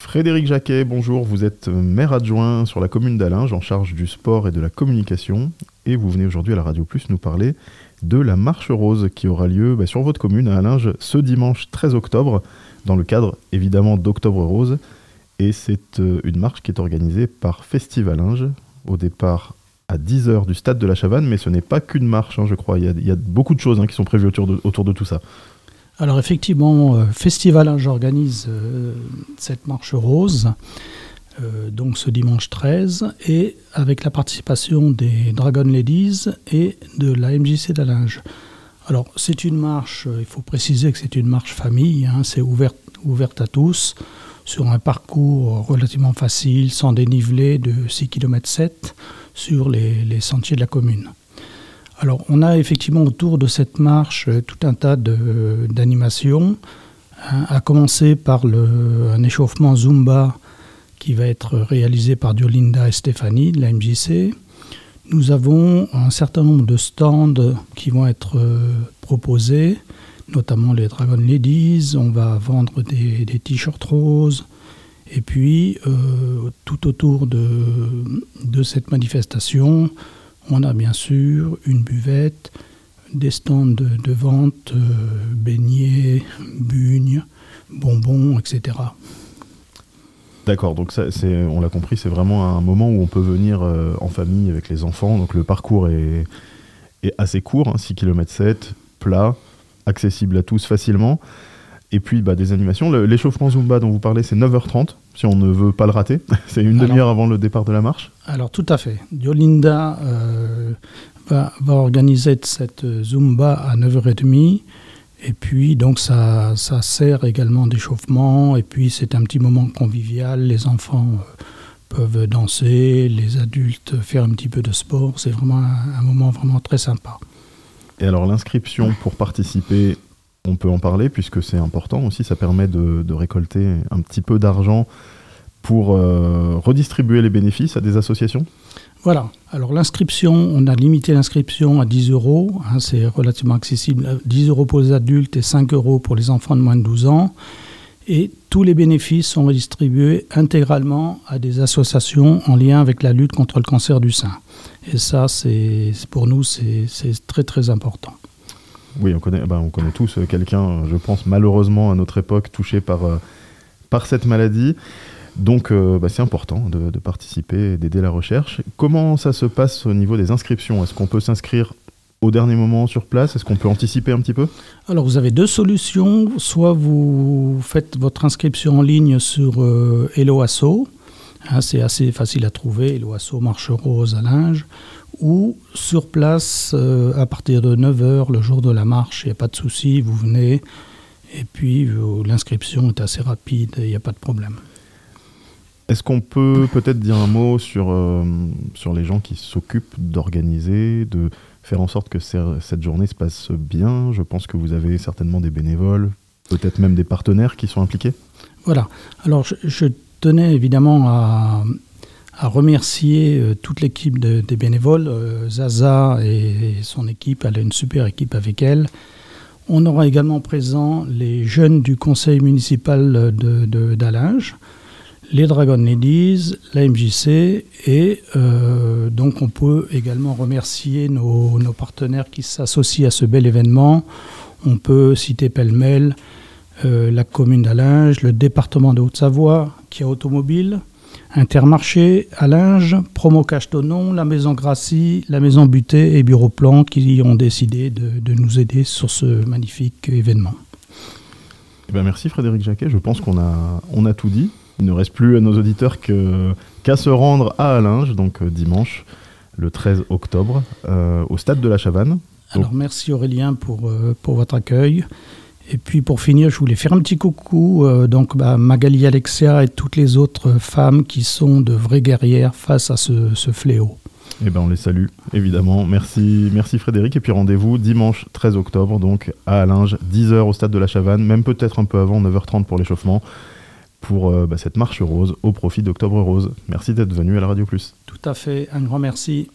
Frédéric Jacquet, bonjour, vous êtes maire adjoint sur la commune d'Allinges en charge du sport et de la communication et vous venez aujourd'hui à la Radio Plus nous parler de la Marche Rose qui aura lieu sur votre commune à Allinges ce dimanche 13 octobre dans le cadre évidemment d'Octobre Rose et c'est une marche qui est organisée par Festival Allinges au départ à 10h du stade de la Chavanne, mais ce n'est pas qu'une marche, je crois, il y a beaucoup de choses qui sont prévues autour de tout ça. Alors effectivement, Festival Allinges organise cette marche rose, donc ce dimanche 13, et avec la participation des Dragon Ladies et de la MJC d'Allinges. Alors c'est une marche, il faut préciser que c'est une marche famille, c'est ouverte à tous, sur un parcours relativement facile, sans dénivelé de 6,7 km sur les sentiers de la commune. Alors, on a effectivement autour de cette marche tout un tas d'animations, à commencer par un échauffement Zumba qui va être réalisé par Diolinda et Stéphanie de la MJC. Nous avons un certain nombre de stands qui vont être proposés, notamment les Dragon Ladies. On va vendre des t-shirts roses. Et puis, tout autour de cette manifestation, on a bien sûr une buvette, des stands de vente, beignets, bugnes, bonbons, etc. D'accord, donc ça, on l'a compris, c'est vraiment un moment où on peut venir en famille avec les enfants. Donc le parcours est assez court, 6,7 km, plat, accessible à tous facilement. Et puis des animations. L'échauffement Zumba dont vous parlez, c'est 9h30, si on ne veut pas le rater. C'est une demi-heure avant le départ de la marche. Alors tout à fait. Diolinda va organiser cette Zumba à 9h30. Et puis donc ça sert également d'échauffement. Et puis c'est un petit moment convivial. Les enfants peuvent danser, les adultes faire un petit peu de sport. C'est vraiment un moment vraiment très sympa. Et alors l'inscription pour participer... On peut en parler puisque c'est important aussi, ça permet de récolter un petit peu d'argent pour redistribuer les bénéfices à des associations. Voilà, alors l'inscription, on a limité l'inscription à 10 €, c'est relativement accessible, 10 € pour les adultes et 5 € pour les enfants de moins de 12 ans. Et tous les bénéfices sont redistribués intégralement à des associations en lien avec la lutte contre le cancer du sein. Et ça, pour nous, c'est très très important. Oui, on connaît tous quelqu'un, je pense malheureusement à notre époque, touché par cette maladie. Donc c'est important de participer et d'aider la recherche. Comment ça se passe au niveau des inscriptions ? Est-ce qu'on peut s'inscrire au dernier moment sur place ? Est-ce qu'on peut anticiper un petit peu ? Alors vous avez deux solutions. Soit vous faites votre inscription en ligne sur Hello Asso. C'est assez facile à trouver, Hello Asso Marche Rose à Allinges. Ou sur place, à partir de 9h, le jour de la marche, il n'y a pas de souci, vous venez, et puis l'inscription est assez rapide, il n'y a pas de problème. Est-ce qu'on peut peut-être dire un mot sur les gens qui s'occupent d'organiser, de faire en sorte que cette journée se passe bien ? Je pense que vous avez certainement des bénévoles, peut-être même des partenaires qui sont impliqués. Voilà, alors je tenais évidemment à remercier toute l'équipe des bénévoles. Zaza et son équipe, elle a une super équipe avec elle. On aura également présent les jeunes du conseil municipal d'Allinges, les Dragon Ladies, la MJC, et donc on peut également remercier nos partenaires qui s'associent à ce bel événement. On peut citer pêle-mêle la commune d'Allinges, le département de Haute-Savoie, Kia Automobile, Intermarché, Allinges, Promo Cachetonnon, la Maison Grassi, la Maison Butet et Bureau Plan qui ont décidé de nous aider sur ce magnifique événement. Merci Frédéric Jacquet, je pense qu'on a tout dit. Il ne reste plus à nos auditeurs qu'à se rendre à Allinges, donc dimanche, le 13 octobre, au stade de la Chavanne. Alors merci Aurélien pour votre accueil. Et puis pour finir, je voulais faire un petit coucou Magali Alexia et toutes les autres femmes qui sont de vraies guerrières face à ce fléau. On les salue, évidemment. Merci Frédéric. Et puis rendez-vous dimanche 13 octobre, donc à Allinges, 10h au stade de la Chavanne, même peut-être un peu avant, 9h30 pour l'échauffement, pour cette marche rose au profit d'Octobre Rose. Merci d'être venu à la Radio Plus. Tout à fait, un grand merci.